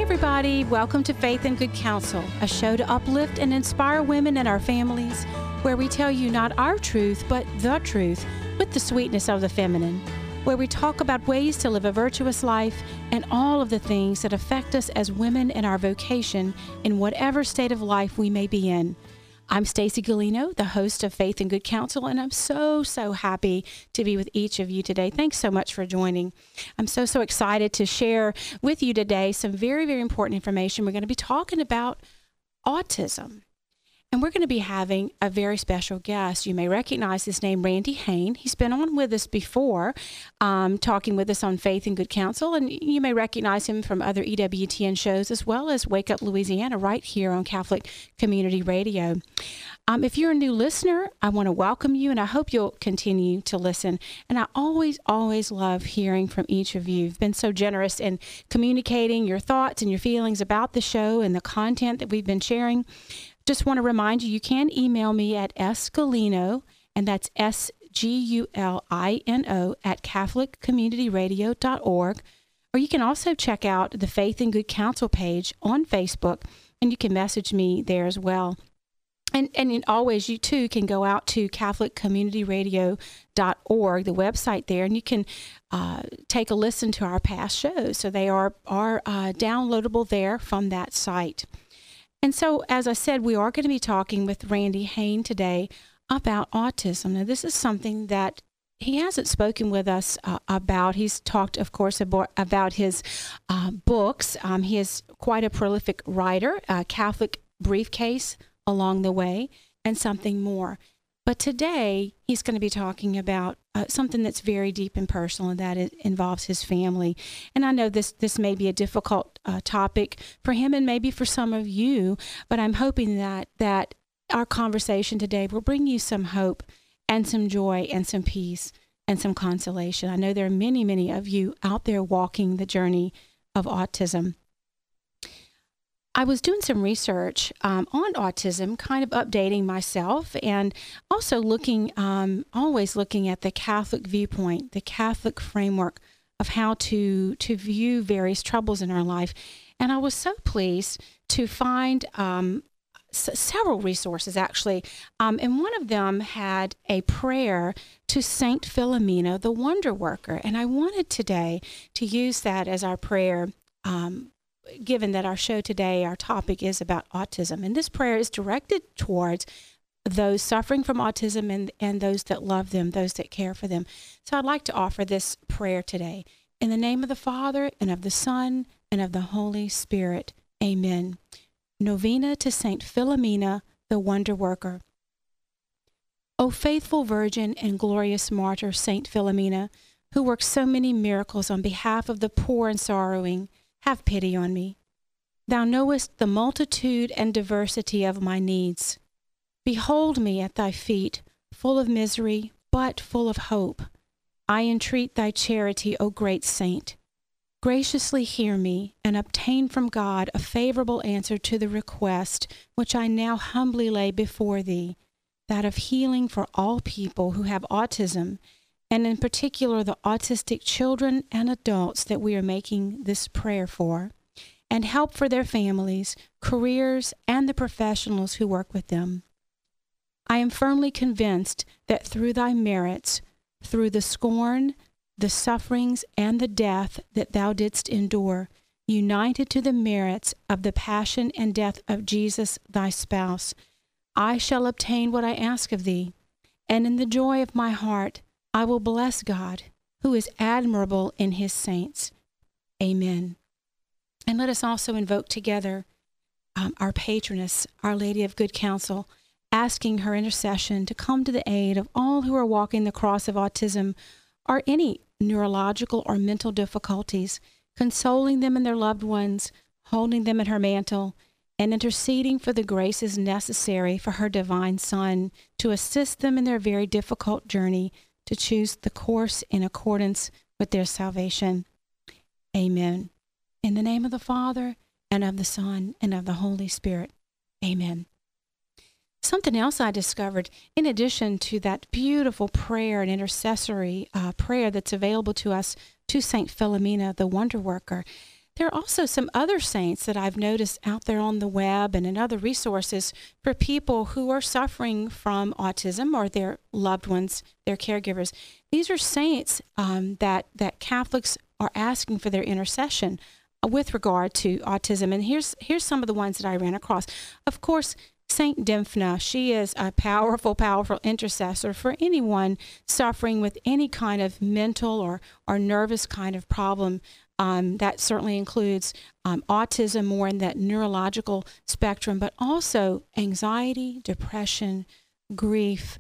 everybody. Welcome to Faith and Good Counsel, a show to uplift and inspire women and our families, where we tell you not our truth, but the truth with the sweetness of the feminine, where we talk about ways to live a virtuous life and all of the things that affect us as women in our vocation in whatever state of life we may be in. I'm Stacy Galino, the host of Faith and Good Counsel, and I'm so happy to be with each of you today. Thanks so much for joining. I'm so excited to share with you today some very important information. We're going to be talking about autism. And we're going to be having a very special guest. You may recognize his name, Randy Hain. He's been on with us before, talking with us on Faith and Good Counsel. And you may recognize him from other EWTN shows, as well as Wake Up Louisiana, right here on Catholic Community Radio. If you're a new listener, I want to welcome you, and I hope you'll continue to listen. And I always love hearing from each of you. You've been so generous in communicating your thoughts and your feelings about the show and the content that we've been sharing. Just want to remind you, you can email me at sgalino, and that's SGULINO at CatholicCommunityRadio.org. Or you can also check out the Faith and Good Counsel page on Facebook, and you can message me there as well. And always, you too can go out to CatholicCommunityRadio.org, the website there, and you can take a listen to our past shows. So they are downloadable there from that site. And so, as I said, we are going to be talking with Randy Hain today about autism. Now, this is something that he hasn't spoken with us about. He's talked, of course, about his books. He is quite a prolific writer, Catholic Briefcase along the way, and something more. But today, he's going to be talking about something that's very deep and personal, and that it involves his family. And I know this may be a difficult topic for him and maybe for some of you, but I'm hoping that our conversation today will bring you some hope and some joy and some peace and some consolation. I know there are many of you out there walking the journey of autism. I was doing some research on autism, kind of updating myself, and also always looking at the Catholic viewpoint, the Catholic framework of how to view various troubles in our life. And I was so pleased to find several resources, actually. And one of them had a prayer to Saint Philomena, the Wonder Worker. And I wanted today to use that as our prayer, given that our show today, our topic is about autism. And this prayer is directed towards those suffering from autism and those that love them, those that care for them. So I'd like to offer this prayer today. In the name of the Father, and of the Son, and of the Holy Spirit. Amen. Novena to Saint Philomena, the Wonder Worker. O faithful Virgin and glorious martyr, Saint Philomena, who works so many miracles on behalf of the poor and sorrowing, have pity on me. Thou knowest the multitude and diversity of my needs. Behold me at thy feet, full of misery, but full of hope. I entreat thy charity, O great saint. Graciously hear me, and obtain from God a favorable answer to the request which I now humbly lay before thee, that of healing for all people who have autism, and in particular the autistic children and adults that we are making this prayer for, and help for their families, careers, and the professionals who work with them. I am firmly convinced that through thy merits, through the scorn, the sufferings, and the death that thou didst endure, united to the merits of the passion and death of Jesus thy spouse, I shall obtain what I ask of thee, and in the joy of my heart I will bless God, who is admirable in his saints. Amen. And let us also invoke together our patroness, Our Lady of Good Counsel, asking her intercession to come to the aid of all who are walking the cross of autism or any neurological or mental difficulties, consoling them and their loved ones, holding them in her mantle, and interceding for the graces necessary for her divine Son to assist them in their very difficult journey to choose the course in accordance with their salvation. Amen. In the name of the Father, and of the Son, and of the Holy Spirit. Amen. Something else I discovered, in addition to that beautiful prayer and intercessory prayer that's available to us to St. Philomena, the Wonder Worker, there are also some other saints that I've noticed out there on the web and in other resources for people who are suffering from autism or their loved ones, their caregivers. These are saints that Catholics are asking for their intercession with regard to autism. And here's some of the ones that I ran across. Of course, Saint Dymphna, she is a powerful, powerful intercessor for anyone suffering with any kind of mental or nervous kind of problem. That certainly includes autism, more in that neurological spectrum, but also anxiety, depression, grief,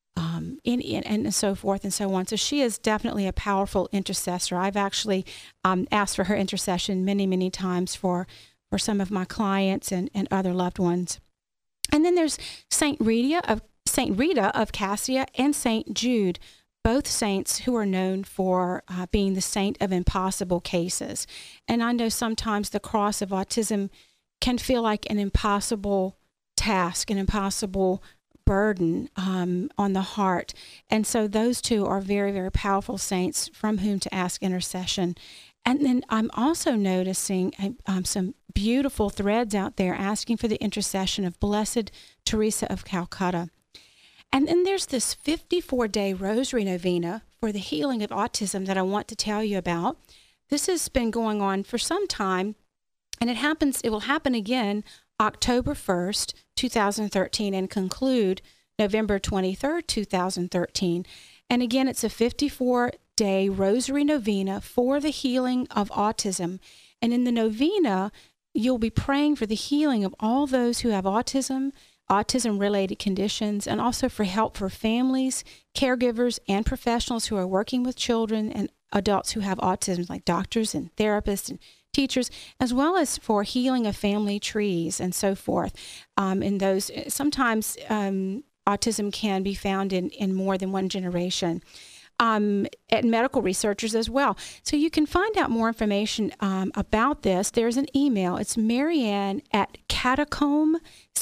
and so forth and so on. So she is definitely a powerful intercessor. I've actually asked for her intercession many, many times for some of my clients and other loved ones. And then there's Saint Rita of Cassia and Saint Jude, both saints who are known for being the saint of impossible cases. And I know sometimes the cross of autism can feel like an impossible task, an impossible burden on the heart. And so those two are very, very powerful saints from whom to ask intercession. And then I'm also noticing some beautiful threads out there asking for the intercession of Blessed Teresa of Calcutta. And then there's this 54-day rosary novena for the healing of autism that I want to tell you about. This has been going on for some time, and it will happen again October 1st, 2013, and conclude November 23rd, 2013. And again, it's a 54-day rosary novena for the healing of autism. And in the novena, you'll be praying for the healing of all those who have autism-related conditions, and also for help for families, caregivers, and professionals who are working with children and adults who have autism, like doctors and therapists and teachers, as well as for healing of family trees and so forth. In those, sometimes autism can be found in more than one generation. And medical researchers as well. So you can find out more information about this. There's an email. It's Marianne at catacomb,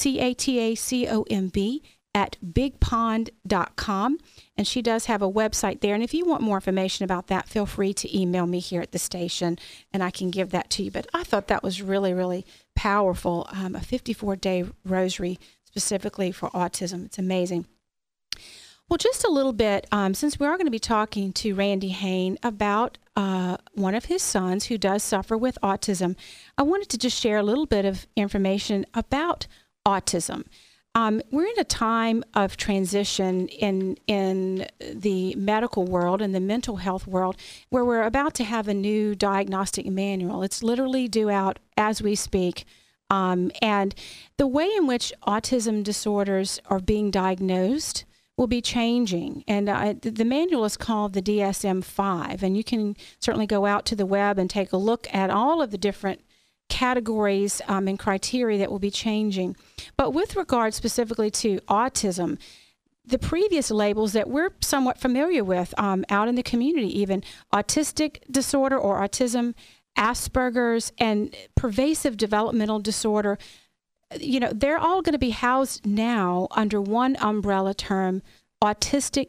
CATACOMB, at bigpond.com. And she does have a website there. And if you want more information about that, feel free to email me here at the station, and I can give that to you. But I thought that was really, really powerful, a 54-day rosary specifically for autism. It's amazing. Well, just a little bit, since we are going to be talking to Randy Hain about one of his sons who does suffer with autism, I wanted to just share a little bit of information about autism. We're in a time of transition in the medical world and the mental health world where we're about to have a new diagnostic manual. It's literally due out as we speak. And the way in which autism disorders are being diagnosed will be changing. And the manual is called the DSM-5. And you can certainly go out to the web and take a look at all of the different categories and criteria that will be changing. But with regard specifically to autism, the previous labels that we're somewhat familiar with out in the community, even autistic disorder or autism, Asperger's, and pervasive developmental disorder, they're all going to be housed now under one umbrella term, autism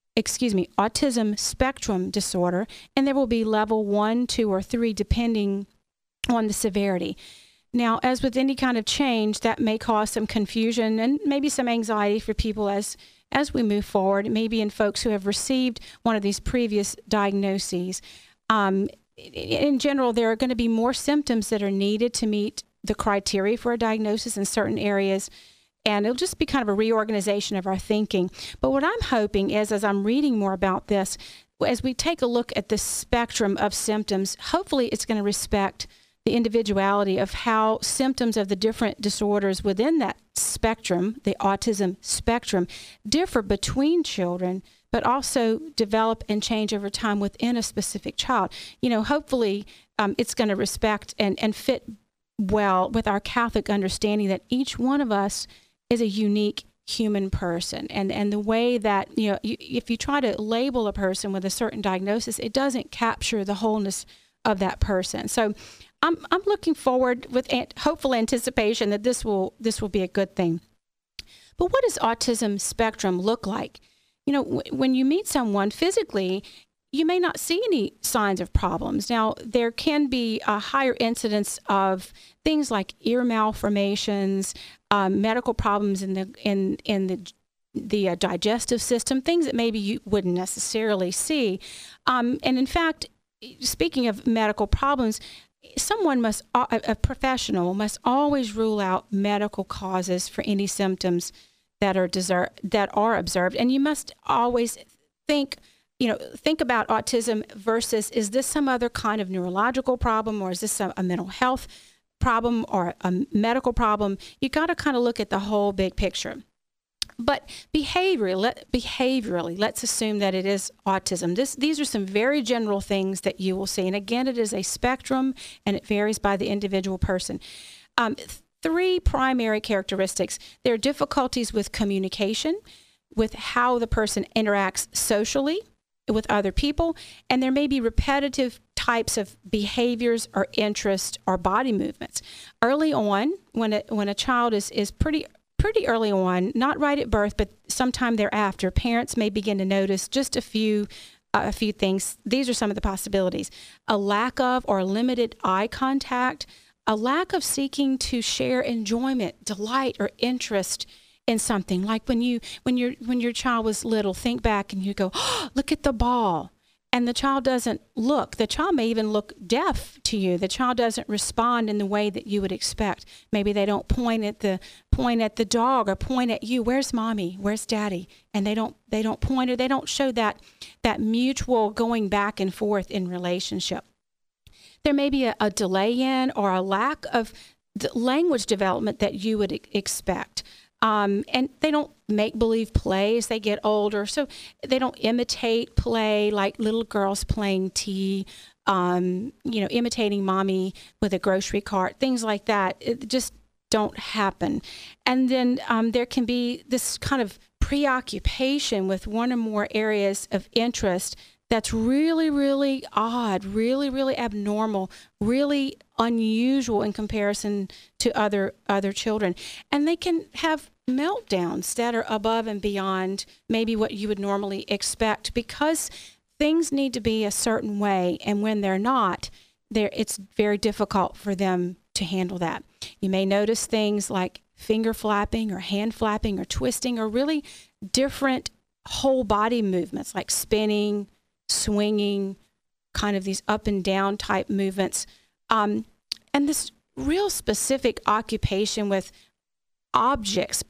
spectrum disorder, and there will be level 1, 2, or 3 depending on the severity. Now, as with any kind of change, that may cause some confusion and maybe some anxiety for people as we move forward, maybe in folks who have received one of these previous diagnoses. In general, there are going to be more symptoms that are needed to meet the criteria for a diagnosis in certain areas, and it'll just be kind of a reorganization of our thinking. But what I'm hoping is, as I'm reading more about this, as we take a look at the spectrum of symptoms, hopefully it's going to respect the individuality of how symptoms of the different disorders within that spectrum, the autism spectrum, differ between children, but also develop and change over time within a specific child. Hopefully it's going to respect and fit well with our Catholic understanding that each one of us is a unique human person. And the way that, if you try to label a person with a certain diagnosis, it doesn't capture the wholeness of that person. So I'm looking forward with hopeful anticipation that this will be a good thing. But what does autism spectrum look like? When you meet someone physically, you may not see any signs of problems. Now, there can be a higher incidence of things like ear malformations, medical problems in the digestive system, things that maybe you wouldn't necessarily see. And in fact, speaking of medical problems, a professional must always rule out medical causes for any symptoms that are observed. And you must always think about autism versus, is this some other kind of neurological problem, or is this a mental health problem or a medical problem? You got to kind of look at the whole big picture. But behaviorally, let's assume that it is autism. These are some very general things that you will see. And again, it is a spectrum, and it varies by the individual person. 3 primary characteristics. There are difficulties with communication, with how the person interacts socially with other people, and there may be repetitive types of behaviors or interest or body movements. Early on, when a child is pretty early on, not right at birth, but sometime thereafter, parents may begin to notice just a few things. These are some of the possibilities: a lack of or limited eye contact, a lack of seeking to share enjoyment, delight, or interest in something. Like when your child was little, think back and you go, oh, look at the ball. And the child doesn't look. The child may even look deaf to you. The child doesn't respond in the way that you would expect. Maybe they don't point at the dog or point at you. Where's mommy? Where's daddy? And they don't point, or they don't show that mutual going back and forth in relationship. There may be a delay in or a lack of language development that you would expect. And they don't make believe play as they get older. So they don't imitate play like little girls playing tea, imitating mommy with a grocery cart, things like that. It just don't happen. And then there can be this kind of preoccupation with one or more areas of interest that's really, really odd, really, really abnormal, really unusual in comparison to other children. And they can have meltdowns that are above and beyond maybe what you would normally expect, because things need to be a certain way, and when they're not, it's very difficult for them to handle that. You may notice things like finger flapping or hand flapping or twisting, or really different whole body movements like spinning, swinging, kind of these up and down type movements, and this real specific occupation with objects,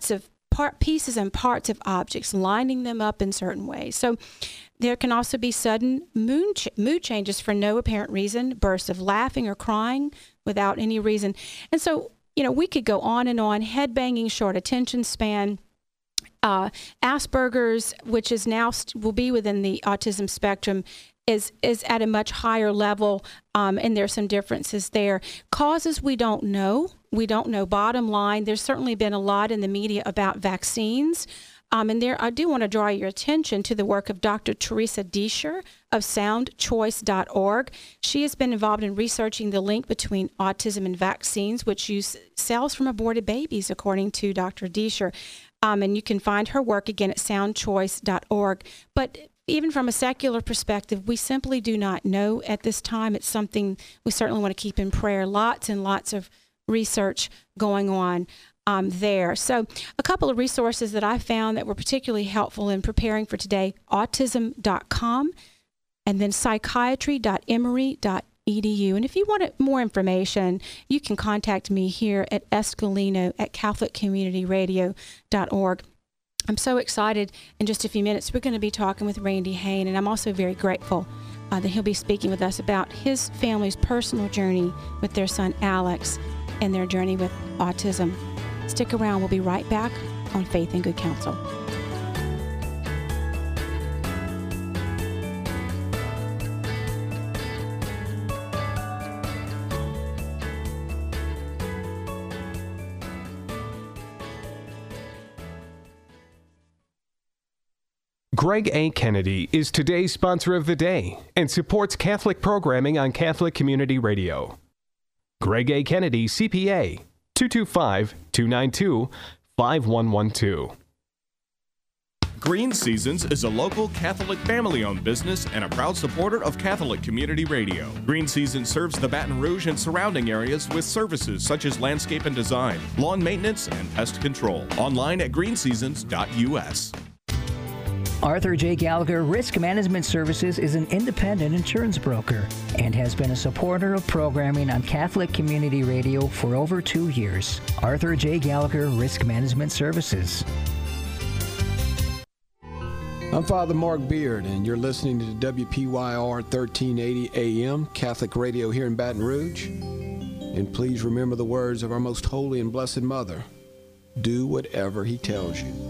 pieces and parts of objects, lining them up in certain ways. So there can also be sudden mood changes for no apparent reason, bursts of laughing or crying without any reason. And so, we could go on and on. Head banging, short attention span, Asperger's, which is now will be within the autism spectrum, is at a much higher level, and there's some differences there. Causes we don't know. We don't know. Bottom line, there's certainly been a lot in the media about vaccines. And there, I do want to draw your attention to the work of Dr. Teresa Deisher of SoundChoice.org. She has been involved in researching the link between autism and vaccines, which use cells from aborted babies, according to Dr. Deisher. And you can find her work again at SoundChoice.org. But even from a secular perspective, we simply do not know at this time. It's something we certainly want to keep in prayer. Lots and lots of research going on there. So a couple of resources that I found that were particularly helpful in preparing for today: autism.com and then psychiatry.emory.edu. And if you want more information, you can contact me here at escalino@catholiccommunityradio.org. I'm so excited. In just a few minutes, we're going to be talking with Randy Hain, and I'm also very grateful that he'll be speaking with us about his family's personal journey with their son Alex and their journey with autism. Stick around. We'll be right back on Faith and Good Counsel. Greg A. Kennedy is today's sponsor of the day and supports Catholic programming on Catholic Community Radio. Greg A. Kennedy, CPA, 225-292-5112. Green Seasons is a local Catholic family-owned business and a proud supporter of Catholic Community Radio. Green Seasons serves the Baton Rouge and surrounding areas with services such as landscape and design, lawn maintenance, and pest control. Online at greenseasons.us. Arthur J. Gallagher Risk Management Services is an independent insurance broker and has been a supporter of programming on Catholic Community Radio for over 2 years. Arthur J. Gallagher Risk Management Services. I'm Father Mark Beard, and you're listening to WPYR 1380 AM, Catholic Radio here in Baton Rouge. And please remember the words of our most holy and blessed Mother. Do whatever He tells you.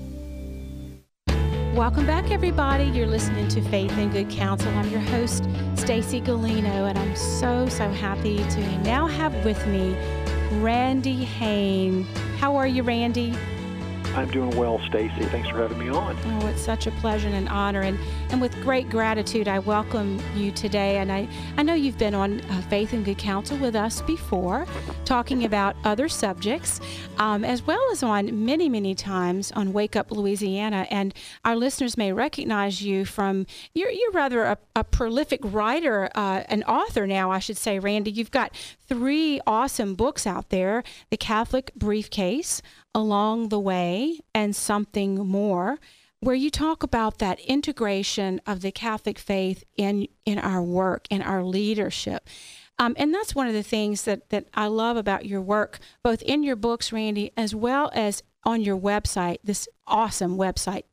Welcome back, everybody. You're listening to Faith and Good Counsel. I'm your host, Stacy Galino, and I'm so happy to now have with me Randy Hain. How are you, Randy? I'm doing well, Stacy. Thanks for having me on. Oh, it's such a pleasure and an honor. And with great gratitude, I welcome you today. And I know you've been on Faith and Good Counsel with us before, talking about other subjects, as well as on many times on Wake Up Louisiana. And our listeners may recognize you from, you're rather a prolific writer, an author now, I should say, Randy. You've got 3 awesome books out there: The Catholic Briefcase, Along the Way, and Something More, where you talk about that integration of the Catholic faith in our work, in our leadership. And that's one of the things that I love about your work, both in your books, Randy, as well as on your website, this awesome website,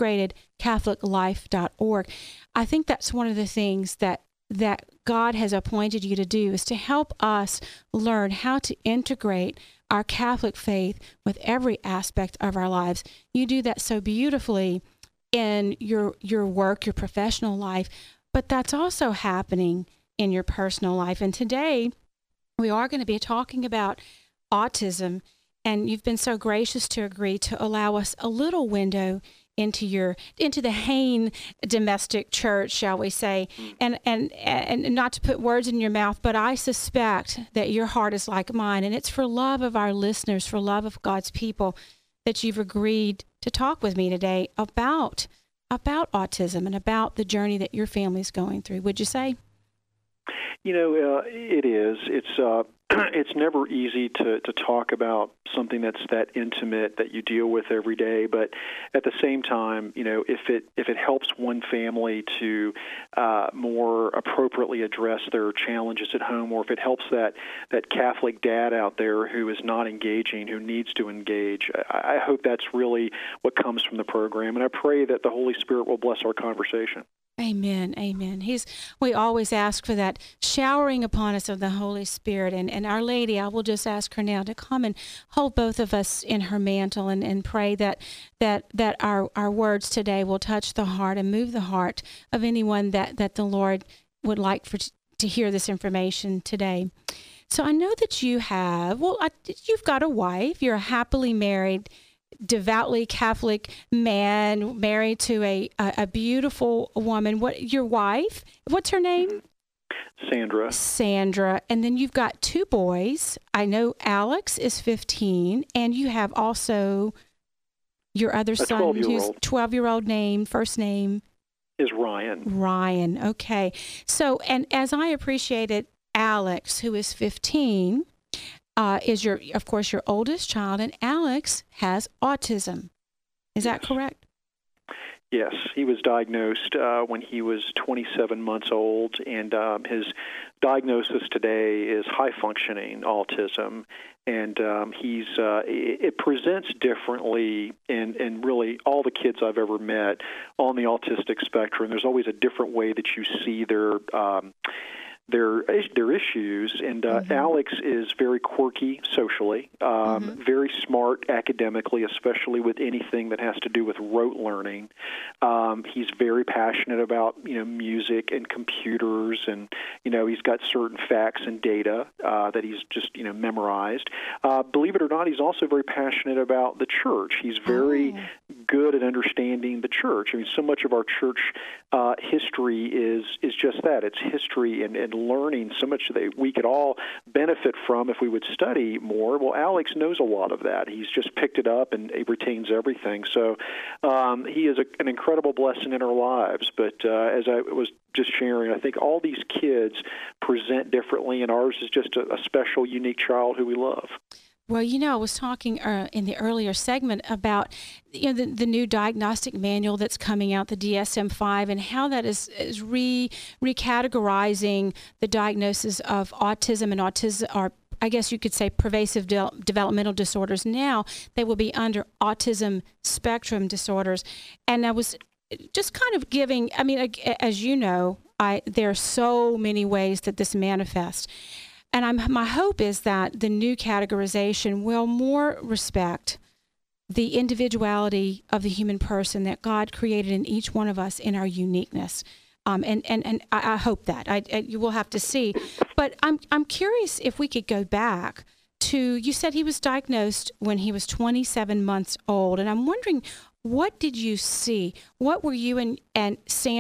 integratedcatholiclife.org. I think that's one of the things that God has appointed you to do, is to help us learn how to integrate our Catholic faith with every aspect of our lives. You do that so beautifully in your work, your professional life, but that's also happening in your personal life. And today we are going to be talking about autism, and you've been so gracious to agree to allow us a little window into the Hain domestic church, shall we say, and not to put words in your mouth, but I suspect that your heart is like mine, and it's for love of our listeners, for love of God's people, that you've agreed to talk with me today about autism and about the journey that your family's going through. Would you say? You know, it is. It's never easy to talk about something that's that intimate that you deal with every day. But at the same time, you know, if it helps one family to more appropriately address their challenges at home, or if it helps that Catholic dad out there who is not engaging, who needs to engage, I hope that's really what comes from the program. And I pray that the Holy Spirit will bless our conversation. Amen. Amen. We always ask for that showering upon us of the Holy Spirit. And Our Lady, I will just ask her now to come and hold both of us in her mantle and pray that our words today will touch the heart and move the heart of anyone that the Lord would like to hear this information today. So I know that you've got a wife. You're a happily married, devoutly Catholic man married to a beautiful woman. Your wife? What's her name? Sandra. And then you've got 2 boys. I know Alex is 15, and you have also your other son, who's 12-year-old name, first name is Ryan. Ryan. Okay. So, and as I appreciated, Alex, who is 15, is of course your oldest child, and Alex has autism. Is that correct? Yes, he was diagnosed when he was 27 months old, and his diagnosis today is high-functioning autism, and it presents differently in really all the kids I've ever met on the autistic spectrum. There's always a different way that you see their issues, and Alex is very quirky socially, very smart academically, especially with anything that has to do with rote learning. He's very passionate about music and computers, and he's got certain facts and data that he's just memorized. Believe it or not, he's also very passionate about the church. He's very good at understanding the church. I mean, so much of our church history is just that. It's history and learning so much that we could all benefit from if we would study more. Well, Alex knows a lot of that. He's just picked it up and he retains everything. So he is an incredible blessing in our lives. But as I was just sharing, I think all these kids present differently, and ours is just a special, unique child who we love. Well, I was talking in the earlier segment about the new diagnostic manual that's coming out, the DSM-5, and how that is recategorizing the diagnosis of autism and autism, or I guess you could say pervasive developmental disorders. Now they will be under autism spectrum disorders. And I was just kind of giving, I mean, as you know, there are so many ways that this manifests. And my hope is that the new categorization will more respect the individuality of the human person that God created in each one of us in our uniqueness. And I hope that. You will have to see. But I'm curious if we could go back to, you said he was diagnosed when he was 27 months old. And I'm wondering, what did you see? What were you and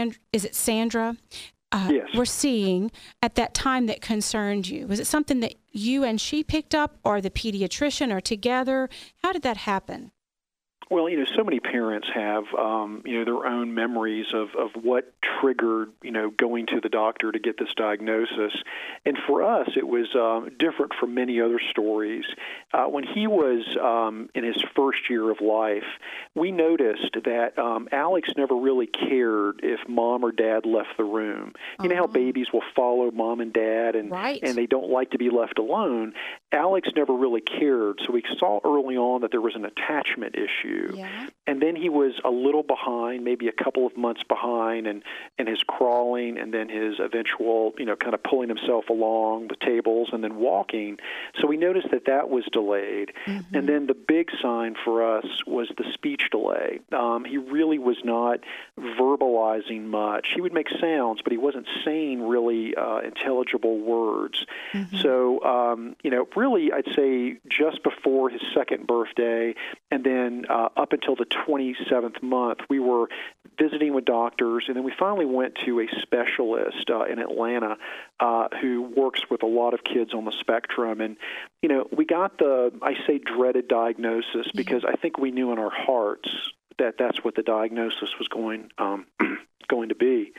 Sandra? Yes. Were seeing at that time that concerned you? Was it something that you and she picked up, or the pediatrician, or together? How did that happen? Well, so many parents have, their own memories of what triggered, going to the doctor to get this diagnosis. And for us, it was different from many other stories. When he was in his first year of life, we noticed that Alex never really cared if mom or dad left the room. You know how babies will follow mom and dad, and they don't like to be left alone. Alex never really cared, so we saw early on that there was an attachment issue. Yeah. And then he was a little behind, maybe a couple of months behind, and his crawling, and then his eventual, kind of pulling himself along the tables and then walking. So we noticed that was delayed. Mm-hmm. And then the big sign for us was the speech delay. He really was not verbalizing much. He would make sounds, but he wasn't saying really intelligible words. Mm-hmm. So, really, I'd say just before his second birthday, and then up until the 27th month, we were visiting with doctors, and then we finally went to a specialist in Atlanta who works with a lot of kids on the spectrum. And, we got the, I say, dreaded diagnosis because I think we knew in our hearts that that's what the diagnosis was going to be.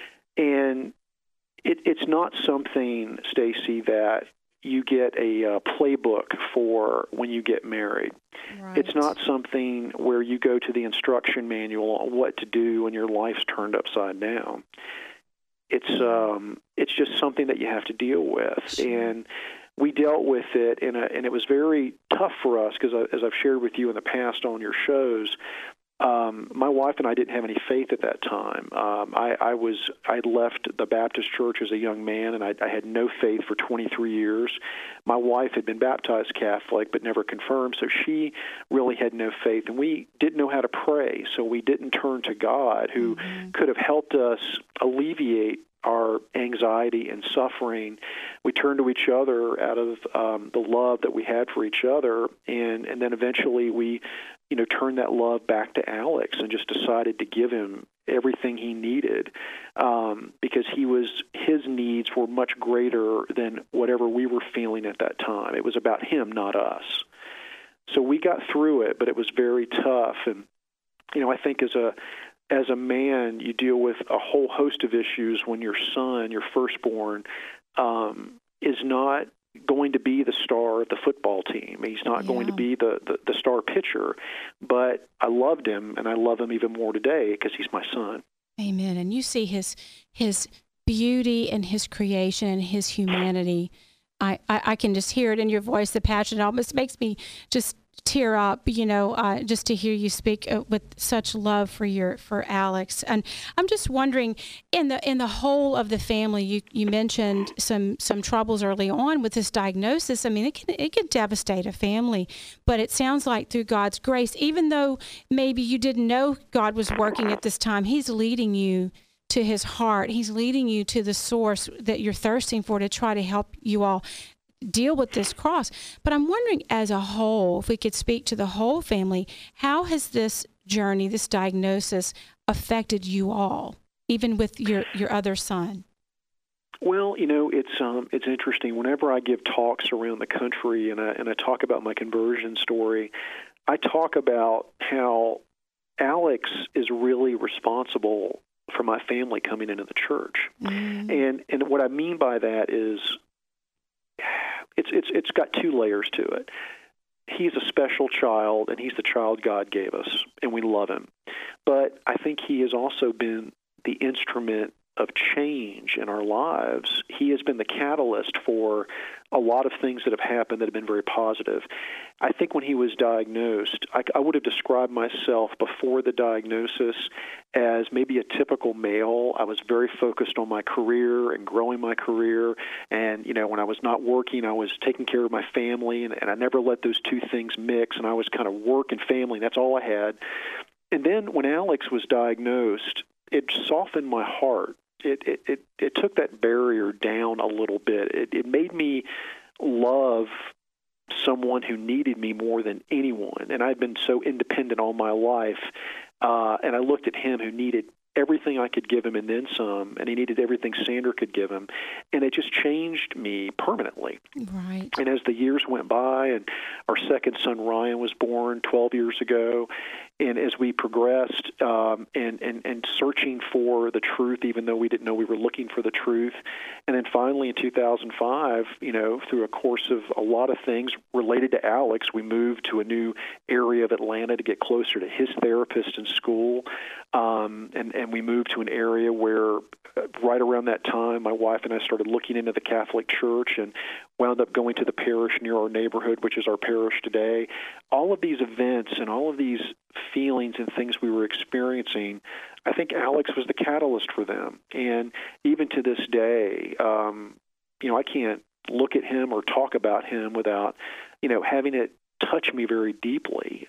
And it's not something, Stacy, that you get a playbook for when you get married. Right. It's not something where you go to the instruction manual on what to do when your life's turned upside down. It's just something that you have to deal with. Sure. And we dealt with it, and it was very tough for us because, as I've shared with you in the past on your shows, my wife and I didn't have any faith at that time. I left the Baptist church as a young man, and I had no faith for 23 years. My wife had been baptized Catholic but never confirmed, so she really had no faith, and we didn't know how to pray, so we didn't turn to God, who could have helped us alleviate our anxiety and suffering. We turned to each other out of the love that we had for each other, and then eventually we turned that love back to Alex and just decided to give him everything he needed because his needs were much greater than whatever we were feeling at that time. It was about him, not us. So we got through it, but it was very tough. And I think as a man, you deal with a whole host of issues when your son, your firstborn, is not going to be the star of the football team. He's not going to be the star pitcher, but I loved him, and I love him even more today because he's my son. Amen. And you see his beauty and his creation and his humanity. I can just hear it in your voice, the passion. It almost makes me just tear up, just to hear you speak with such love for Alex. And I'm just wondering, in the whole of the family, you mentioned some troubles early on with this diagnosis. I mean, it can devastate a family, but it sounds like through God's grace, even though maybe you didn't know God was working at this time, He's leading you to His heart. He's leading you to the source that you're thirsting for to try to help you all deal with this cross. But I'm wondering, as a whole, if we could speak to the whole family, how has this journey, this diagnosis, affected you all, even with your other son? Well, it's interesting. Whenever I give talks around the country and I talk about my conversion story, I talk about how Alex is really responsible for my family coming into the church. And what I mean by that is it's got two layers to it. He's a special child, and he's the child God gave us, and we love him. But I think he has also been the instrument of change in our lives. He has been the catalyst for a lot of things that have happened that have been very positive. I think when he was diagnosed, I would have described myself before the diagnosis as maybe a typical male. I was very focused on my career and growing my career. And, when I was not working, I was taking care of my family, and I never let those two things mix. And I was kind of work and family, and that's all I had. And then when Alex was diagnosed, it softened my heart. It took that barrier down a little bit. It made me love someone who needed me more than anyone. And I'd been so independent all my life, and I looked at him who needed everything I could give him and then some, and he needed everything Sandra could give him. And it just changed me permanently. Right. And as the years went by, and our second son, Ryan, was born 12 years ago, and as we progressed and searching for the truth, even though we didn't know we were looking for the truth, and then finally in 2005, through a course of a lot of things related to Alex, we moved to a new area of Atlanta to get closer to his therapist in school, and we moved to an area where right around that time, my wife and I started looking into the Catholic Church and wound up going to the parish near our neighborhood, which is our parish today. All of these events and all of these feelings and things we were experiencing, I think Alex was the catalyst for them. And even to this day, I can't look at him or talk about him without, having it touch me very deeply.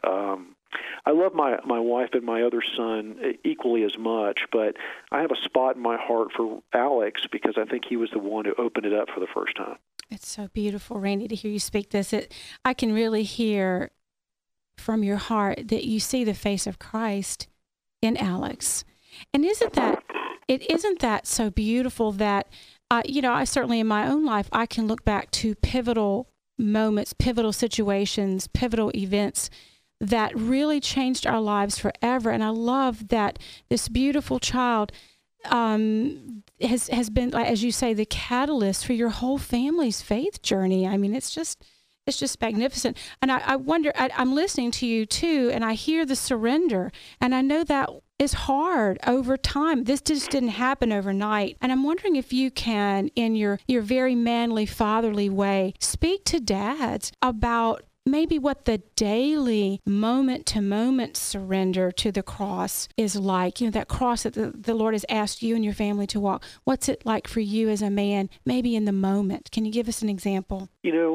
I love my wife and my other son equally as much, but I have a spot in my heart for Alex because I think he was the one who opened it up for the first time. It's so beautiful, Randy, to hear you speak this. I can really hear from your heart that you see the face of Christ in Alex. And isn't that so beautiful that, I certainly in my own life, I can look back to pivotal moments, pivotal situations, pivotal events that really changed our lives forever. And I love that this beautiful child has been, as you say, the catalyst for your whole family's faith journey. I mean, it's just magnificent. And I wonder, I'm listening to you too, and I hear the surrender, and I know that is hard over time. This just didn't happen overnight. And I'm wondering if you can, in your very manly, fatherly way, speak to dads about maybe what the daily moment-to-moment surrender to the cross is like, that cross that the Lord has asked you and your family to walk. What's it like for you as a man, maybe in the moment? Can you give us an example?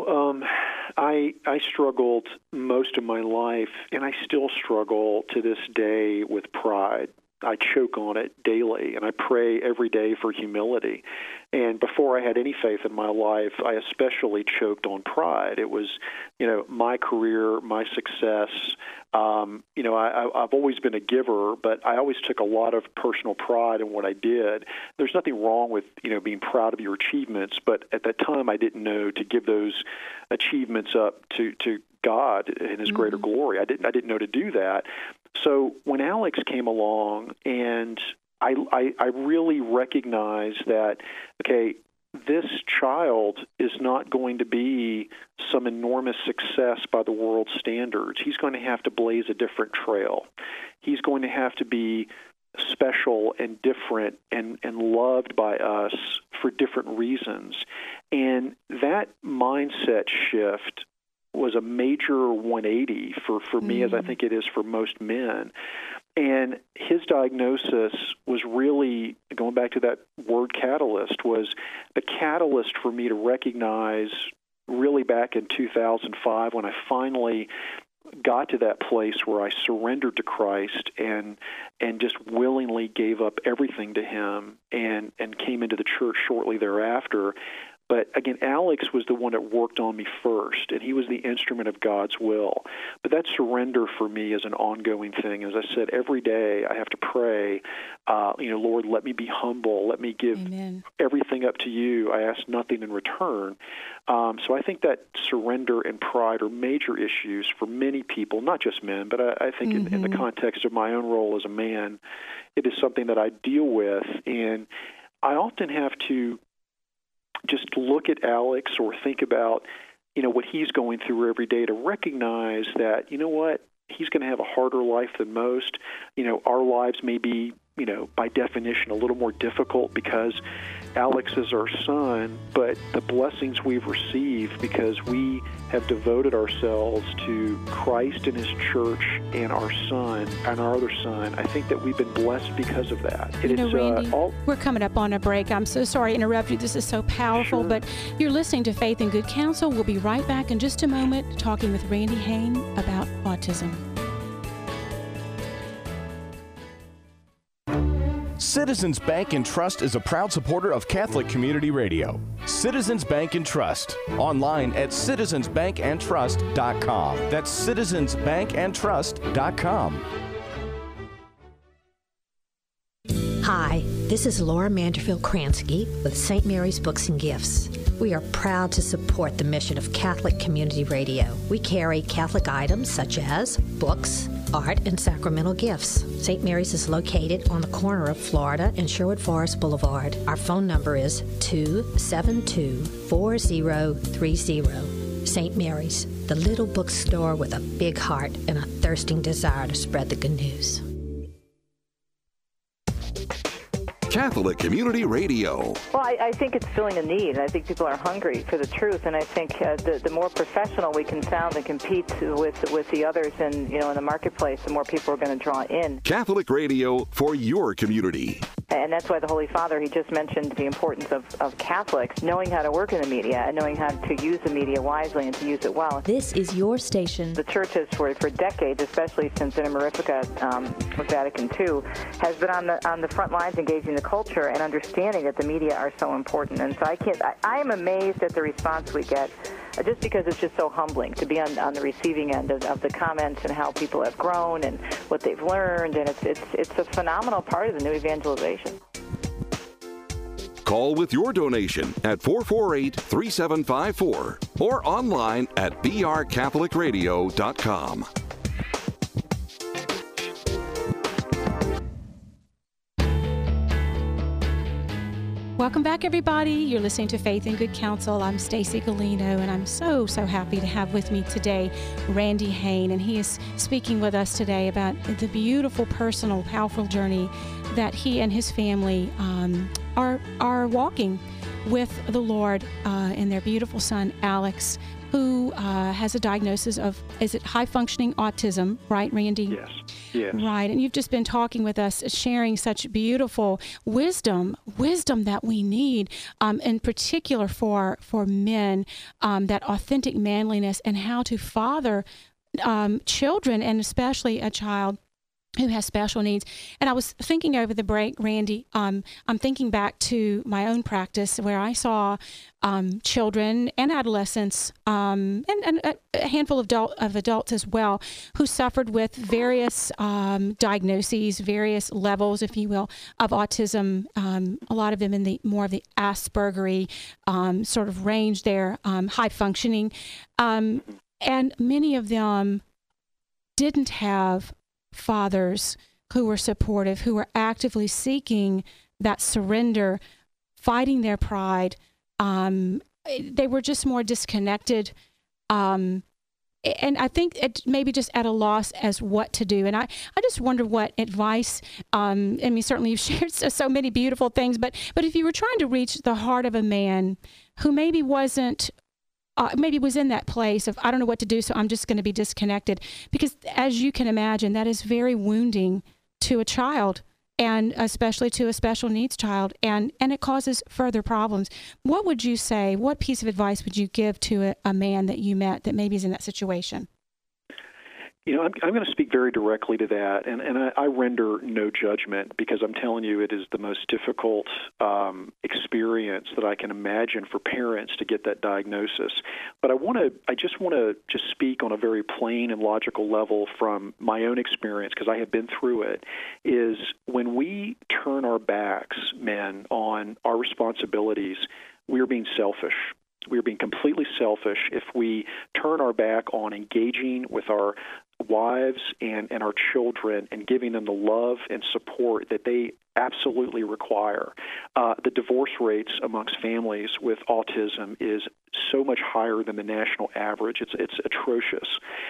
I struggled most of my life, and I still struggle to this day with pride. I choke on it daily, and I pray every day for humility. And before I had any faith in my life, I especially choked on pride. It was, my career, my success. I've always been a giver, but I always took a lot of personal pride in what I did. There's nothing wrong with, being proud of your achievements, but at that time I didn't know to give those achievements up to God in His greater glory. I didn't know to do that. So when Alex came along, and I really recognized that, okay, this child is not going to be some enormous success by the world's standards. He's going to have to blaze a different trail. He's going to have to be special and different and loved by us for different reasons. And that mindset shift was a major 180 for me, as I think it is for most men. And his diagnosis was really, going back to that word catalyst, was the catalyst for me to recognize really back in 2005 when I finally got to that place where I surrendered to Christ and just willingly gave up everything to Him and came into the church shortly thereafter. But again, Alex was the one that worked on me first, and he was the instrument of God's will. But that surrender for me is an ongoing thing. As I said, every day I have to pray, Lord, let me be humble. Let me give everything up to you. I ask nothing in return. So I think that surrender and pride are major issues for many people, not just men, but I think in the context of my own role as a man, it is something that I deal with. And I often have to just look at Alex or think about, what he's going through every day to recognize that, he's going to have a harder life than most. Our lives may be, by definition, a little more difficult because Alex is our son, but the blessings we've received because we have devoted ourselves to Christ and his church and our son and our other son, I think that we've been blessed because of that. Randy, we're coming up on a break. I'm so sorry to interrupt you. This is so powerful, but you're listening to Faith and Good Counsel. We'll be right back in just a moment talking with Randy Hain about autism. Citizens Bank and Trust is a proud supporter of Catholic Community Radio. Citizens Bank and Trust. Online at citizensbankandtrust.com. That's citizensbankandtrust.com. Hi, this is Laura Manderfield-Kransky with St. Mary's Books and Gifts. We are proud to support the mission of Catholic Community Radio. We carry Catholic items such as books, art, and sacramental gifts. St. Mary's is located on the corner of Florida and Sherwood Forest Boulevard. Our phone number is 272-4030. St. Mary's, the little bookstore with a big heart and a thirsting desire to spread the good news. Catholic Community Radio. Well, I think it's filling a need, and I think people are hungry for the truth, and I think the more professional we can sound and compete with the others in the marketplace, the more people are going to draw in. Catholic Radio for your community. And that's why the Holy Father, he just mentioned the importance of Catholics knowing how to work in the media and knowing how to use the media wisely and to use it well. This is your station. The Church has, for decades, especially since Intermarifica with Vatican II, has been on the front lines engaging the culture and understanding that the media are so important. And so I am amazed at the response we get, just because it's just so humbling to be on the receiving end of the comments and how people have grown and what they've learned, and it's a phenomenal part of the new evangelization. Call with your donation at 448-3754 or online at brcatholicradio.com. Welcome back, everybody. You're listening to Faith and Good Counsel. I'm Stacy Galino, and I'm so happy to have with me today Randy Hain, and he is speaking with us today about the beautiful, personal, powerful journey that he and his family are walking with the Lord and their beautiful son, Alex, who has a diagnosis of, is it high-functioning autism, right, Randy? Yes. Right, and you've just been talking with us, sharing such beautiful wisdom that we need, in particular for men, that authentic manliness and how to father children, and especially a child who has special needs. And I was thinking over the break, Randy, I'm thinking back to my own practice where I saw children and adolescents and a handful of adults as well who suffered with various diagnoses, various levels, if you will, of autism. A lot of them in the more of the Aspergery sort of range there, high functioning. And many of them didn't have fathers who were supportive, who were actively seeking that surrender, fighting their pride. They were just more disconnected. And I think it maybe just at a loss as what to do. And I just wonder what advice, I mean, certainly you've shared so many beautiful things, but if you were trying to reach the heart of a man who maybe wasn't, maybe was in that place of, I don't know what to do, so I'm just going to be disconnected. Because as you can imagine, that is very wounding to a child, and especially to a special needs child, and it causes further problems. What would you say, what piece of advice would you give to a man that you met that maybe is in that situation? I'm going to speak very directly to that, and I render no judgment because I'm telling you it is the most difficult experience that I can imagine for parents to get that diagnosis. But I just want to speak on a very plain and logical level from my own experience, because I have been through it, is when we turn our backs, men, on our responsibilities, we are being selfish. We are being completely selfish if we turn our back on engaging with our wives and our children and giving them the love and support that they absolutely require. The divorce rates amongst families with autism is so much higher than the national average. It's atrocious.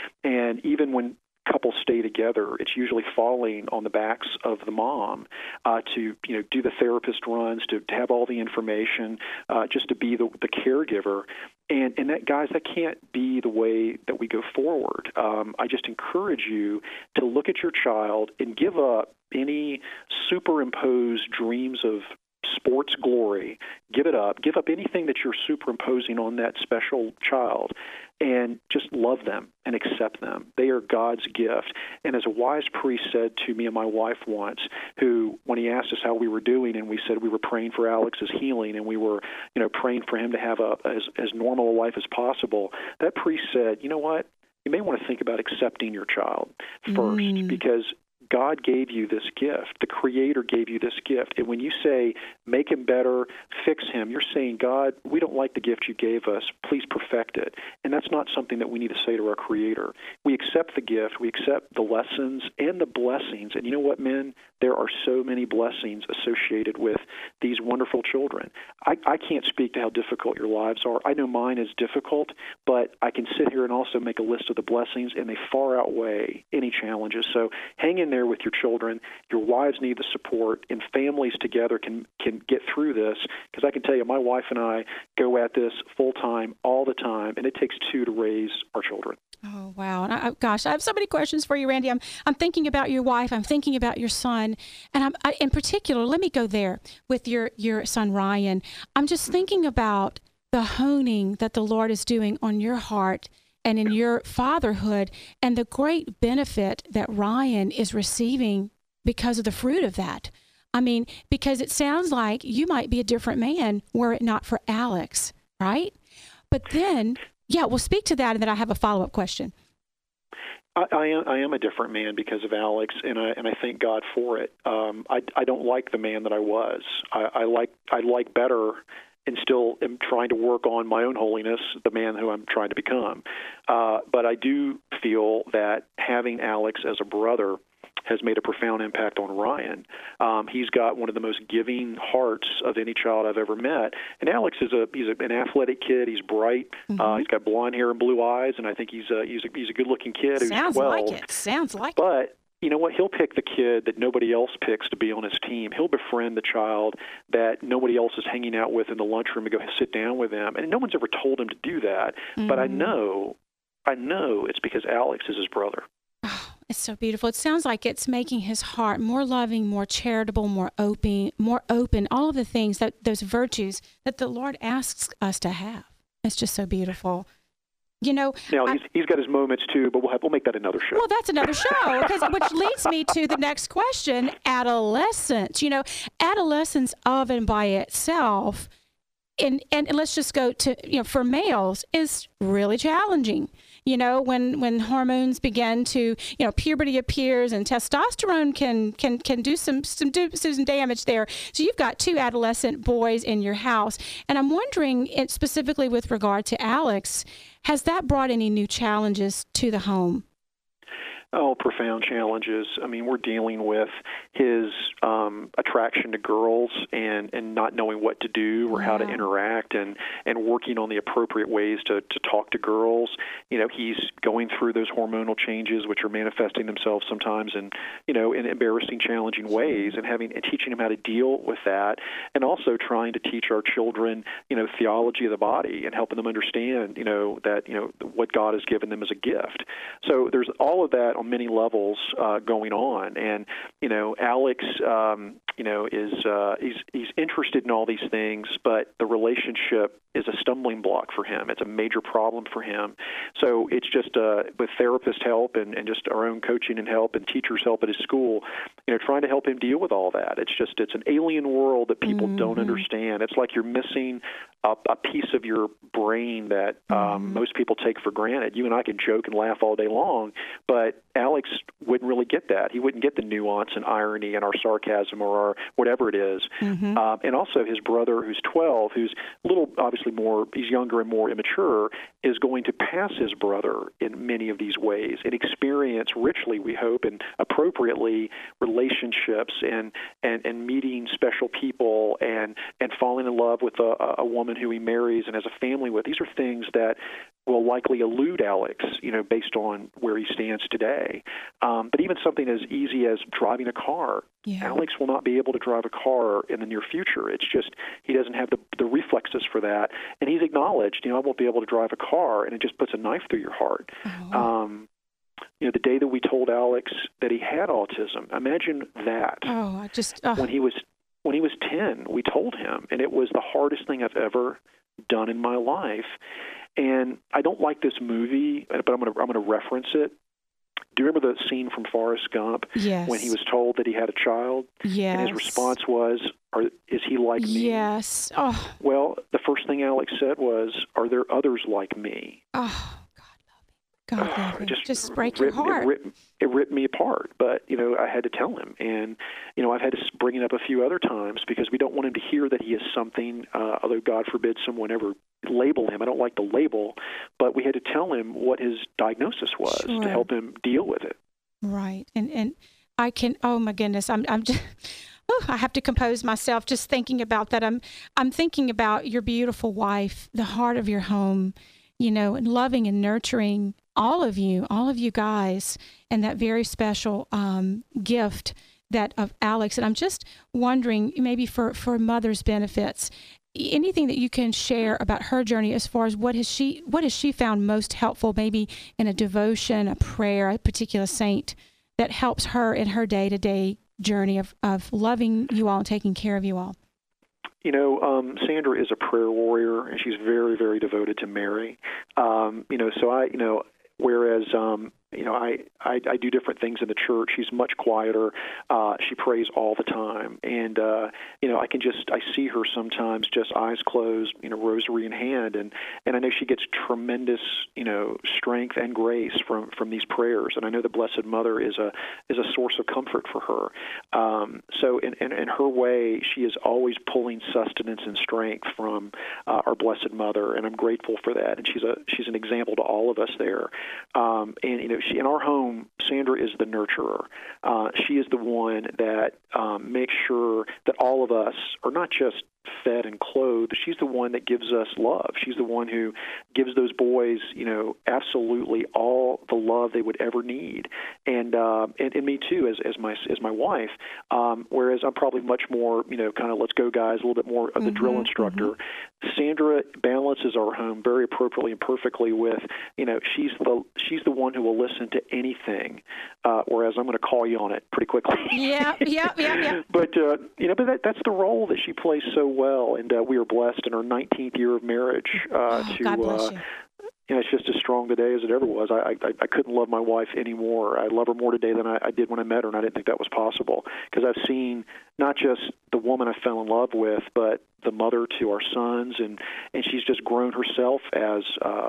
And even when couples stay together, it's usually falling on the backs of the mom to do the therapist runs, to have all the information, just to be the caregiver. And that, guys, that can't be the way that we go forward. I just encourage you to look at your child and give up any superimposed dreams of sports glory. Give it up. Give up anything that you're superimposing on that special child, and just love them and accept them. They are God's gift. And as a wise priest said to me and my wife once, who, when he asked us how we were doing, and we said we were praying for Alex's healing, and we were, praying for him to have as normal a life as possible, that priest said, you know what? You may want to think about accepting your child first, because God gave you this gift. The Creator gave you this gift. And when you say, make him better, fix him, you're saying, God, we don't like the gift you gave us. Please perfect it. And that's not something that we need to say to our Creator. We accept the gift. We accept the lessons and the blessings. And you know what, men? There are so many blessings associated with these wonderful children. I can't speak to how difficult your lives are. I know mine is difficult, but I can sit here and also make a list of the blessings, and they far outweigh any challenges. So hang in there with your children. Your wives need the support, and families together can get through this, because I can tell you, my wife and I go at this full-time all the time, and it takes two to raise our children. Oh, wow. And I have so many questions for you, Randy. I'm thinking about your wife. I'm thinking about your son. And in particular, let me go there with your son, Ryan. I'm just thinking about the honing that the Lord is doing on your heart and in your fatherhood, and the great benefit that Ryan is receiving because of the fruit of that. I mean, because it sounds like you might be a different man were it not for Alex, right? But then... yeah, we'll speak to that, and then I have a follow-up question. I am a different man because of Alex, and I thank God for it. I don't like the man that I was. I like better, and still am trying to work on my own holiness, the man who I'm trying to become. But I do feel that having Alex as a brother has made a profound impact on Ryan. He's got one of the most giving hearts of any child I've ever met. And Alex is an athletic kid. He's bright. He's got blonde hair and blue eyes, and I think he's a good-looking kid. Sounds like it. Sounds like it. But you know what? He'll pick the kid that nobody else picks to be on his team. He'll befriend the child that nobody else is hanging out with in the lunchroom and go sit down with them. And no one's ever told him to do that. But I know it's because Alex is his brother. Oh, it's so beautiful. It sounds like it's making his heart more loving, more charitable, more open, all of the things, those virtues that the Lord asks us to have. It's just so beautiful. Now he's got his moments too, but we'll make that another show. Well, that's another show, which leads me to the next question: adolescence. Adolescence of and by itself, and let's just go to for males is really challenging. When hormones begin to puberty appears, and testosterone can do some damage there. So you've got two adolescent boys in your house, and I'm wondering, specifically with regard to Alex, has that brought any new challenges to the home? Oh, profound challenges. I mean, we're dealing with his attraction to girls and not knowing what to do or how to interact and working on the appropriate ways to talk to girls. He's going through those hormonal changes, which are manifesting themselves sometimes in embarrassing, challenging ways, and teaching him how to deal with that, and also trying to teach our children, theology of the body and helping them understand, that what God has given them as a gift. So there's all of that on many levels going on. And Alex, he's interested in all these things, but the relationship is a stumbling block for him. It's a major problem for him. So it's just with therapist help and just our own coaching and help and teachers' help at his school, trying to help him deal with all that. It's an alien world that people don't understand. It's like you're missing a piece of your brain that most people take for granted. You and I can joke and laugh all day long, but Alex wouldn't really get that. He wouldn't get the nuance and irony and our sarcasm or our whatever it is. And also his brother, who's 12, who's a little obviously he's younger and more immature, is going to pass his brother in many of these ways and experience richly, we hope, and appropriately relationships and meeting special people and falling in love with a woman who he marries and has a family with. These are things that will likely elude Alex, based on where he stands today. But even something as easy as driving a car, Alex will not be able to drive a car in the near future. It's just he doesn't have the reflexes for that. And he's acknowledged, I won't be able to drive a car, and it just puts a knife through your heart. The day that we told Alex that he had autism, imagine that. When he was 10, we told him, and it was the hardest thing I've ever done in my life. And I don't like this movie, but I'm going to reference it. Do you remember the scene from Forrest Gump when he was told that he had a child? Yes. And his response was, is he like me? Yes. Oh. Well, the first thing Alex said was, are there others like me? Oh, God love him. Just break your heart. It ripped me apart, but, I had to tell him. And, I've had to bring it up a few other times because we don't want him to hear that he is something, although God forbid someone ever label him. I don't like the label, but we had to tell him what his diagnosis was to help him deal with it. Right. And I can, oh my goodness, I'm just, I have to compose myself just thinking about that. I'm thinking about your beautiful wife, the heart of your home, and loving and nurturing all of you guys, and that very special gift that of Alex. And I'm just wondering, maybe for mother's benefits, anything that you can share about her journey as far as what has she found most helpful, maybe in a devotion, a prayer, a particular saint that helps her in her day-to-day journey of loving you all and taking care of you all? Sandra is a prayer warrior, and she's very, very devoted to Mary. Whereas I do different things in the church. She's much quieter. She prays all the time. And, I see her sometimes just eyes closed, rosary in hand. And I know she gets tremendous, strength and grace from these prayers. And I know the Blessed Mother is a source of comfort for her. So in her way, she is always pulling sustenance and strength from our Blessed Mother. And I'm grateful for that. And she's an example to all of us there. She, in our home, Sandra is the nurturer. She is the one that makes sure that all of us are not just fed and clothed. She's the one that gives us love. She's the one who gives those boys, absolutely all the love they would ever need, and me too, as my wife. Whereas I'm probably much more, kind of let's go guys, a little bit more of the drill instructor. Sandra balances our home very appropriately and perfectly with, she's the one who will listen to anything, whereas I'm going to call you on it pretty quickly. Yeah. But that's the role that she plays so well, and we are blessed in our 19th year of marriage God bless you. It's just as strong today as it ever was. I couldn't love my wife anymore. I love her more today than I did when I met her, and I didn't think that was possible because I've seen not just the woman I fell in love with, but the mother to our sons, and she's just grown herself as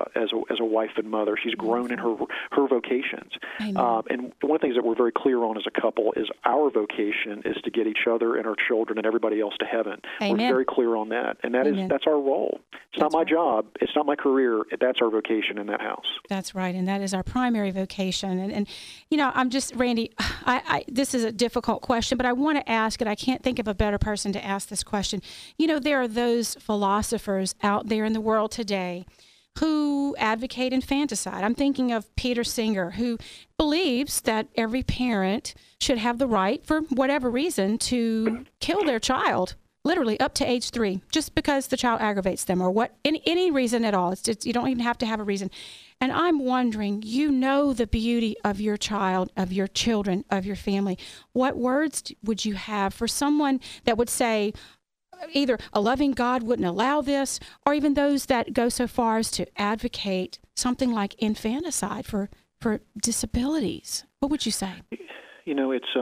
a wife and mother. She's grown in her vocations. And one of the things that we're very clear on as a couple is our vocation is to get each other and our children and everybody else to heaven. Amen. We're very clear on that, and that's our role. It's not my job. It's not my career. That's our vocation in that house. That's right, and that is our primary vocation. And I'm just, Randy, I this is a difficult question, but I want to ask it. I can't think of a better person to ask this question. There are those philosophers out there in the world today who advocate infanticide. I'm thinking of Peter Singer, who believes that every parent should have the right, for whatever reason, to kill their child, literally up to age 3, just because the child aggravates them or any reason at all. It's just, you don't even have to have a reason. And I'm wondering, you know the beauty of your child, of your children, of your family. What words would you have for someone that would say either a loving God wouldn't allow this, or even those that go so far as to advocate something like infanticide for disabilities? What would you say? You know, it's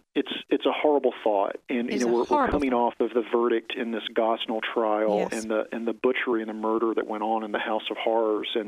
a horrible thought, and you know we're coming off of the verdict in this Gosnell trial, yes, and the butchery and the murder that went on in the House of Horrors, and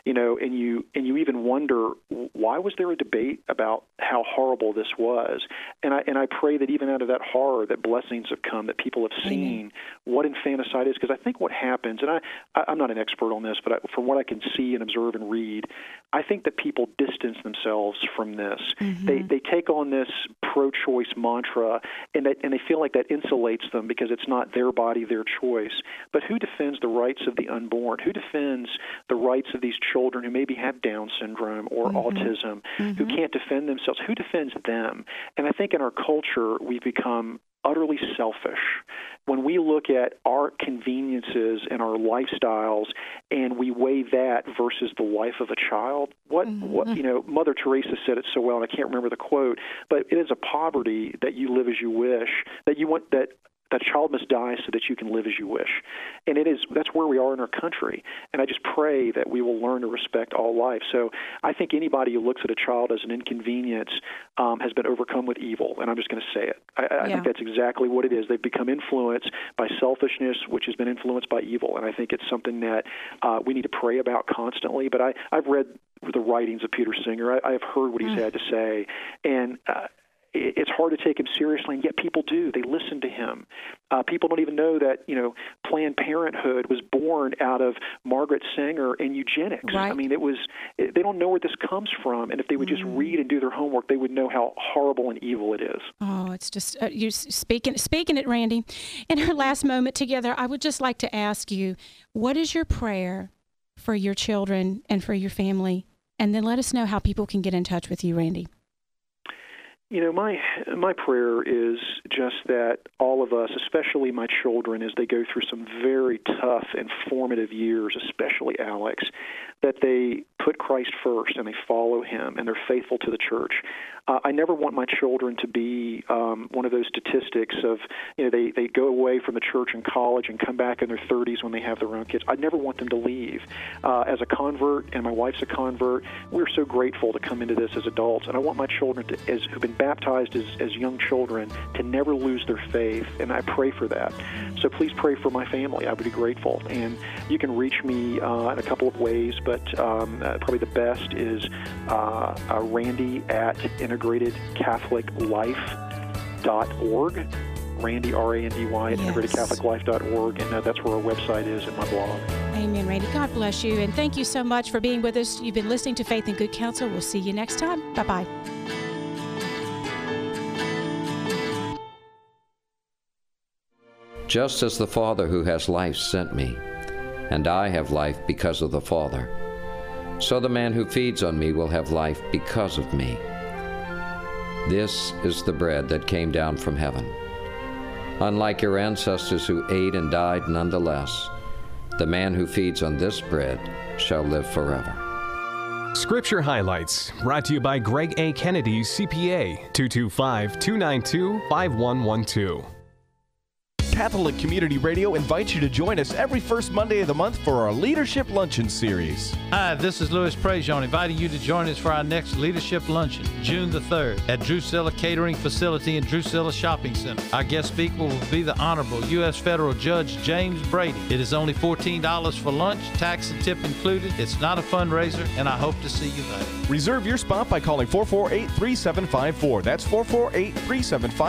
you even wonder, why was there a debate about how horrible this was? And I pray that even out of that horror, that blessings have come, that people have seen what infanticide is, because I think what happens, and I'm not an expert on this, but from what I can see and observe and read, I think that people distance themselves from this. Mm-hmm. They take on this pro-choice mantra, and they feel like that insulates them because it's not their body, their choice. But who defends the rights of the unborn? Who defends the rights of these children who maybe have Down syndrome or autism, who can't defend themselves? Who defends them? And I think in our culture, we've become utterly selfish when we look at our conveniences and our lifestyles, and we weigh that versus the life of a child. What Mother Teresa said it so well, and I can't remember the quote, but it is a poverty that you live as you wish, that you want that child must die so that you can live as you wish. And that's where we are in our country. And I just pray that we will learn to respect all life. So I think anybody who looks at a child as an inconvenience has been overcome with evil. And I'm just going to say it. I think that's exactly what it is. They've become influenced by selfishness, which has been influenced by evil. And I think it's something that we need to pray about constantly. But I've read the writings of Peter Singer. I have heard what he's had to say. And it's hard to take him seriously, and yet people do. They listen to him. People don't even know that, Planned Parenthood was born out of Margaret Sanger and eugenics. Right. I mean, they don't know where this comes from, and if they would just read and do their homework, they would know how horrible and evil it is. Oh, it's just, you speaking it, Randy. In our last moment together, I would just like to ask you, what is your prayer for your children and for your family? And then let us know how people can get in touch with you, Randy. My prayer is just that all of us, especially my children, as they go through some very tough and formative years, especially Alex, that they put Christ first and they follow him and they're faithful to the church. I never want my children to be one of those statistics of, they go away from the church in college and come back in their 30s when they have their own kids. I never want them to leave. As a convert, and my wife's a convert, we're so grateful to come into this as adults. And I want my children who've been baptized as young children to never lose their faith, and I pray for that. So please pray for my family. I would be grateful. And you can reach me in a couple of ways, but probably the best is Randy at integratedcatholiclife.org. Randy, R-A-N-D-Y, at integratedcatholiclife.org, and that's where our website is and my blog. Amen, Randy. God bless you, and thank you so much for being with us. You've been listening to Faith and Good Counsel. We'll see you next time. Bye-bye. Just as the Father who has life sent me, and I have life because of the Father, so the man who feeds on me will have life because of me. This is the bread that came down from heaven. Unlike your ancestors who ate and died nonetheless, the man who feeds on this bread shall live forever. Scripture Highlights, brought to you by Greg A. Kennedy, CPA, 225-292-5112. Catholic Community Radio invites you to join us every first Monday of the month for our Leadership Luncheon Series. Hi, this is Louis Prejean, inviting you to join us for our next Leadership Luncheon, June the 3rd, at Drusilla Catering Facility in Drusilla Shopping Center. Our guest speaker will be the Honorable U.S. Federal Judge James Brady. It is only $14 for lunch, tax and tip included. It's not a fundraiser, and I hope to see you there. Reserve your spot by calling 448-3754. That's 448-3754.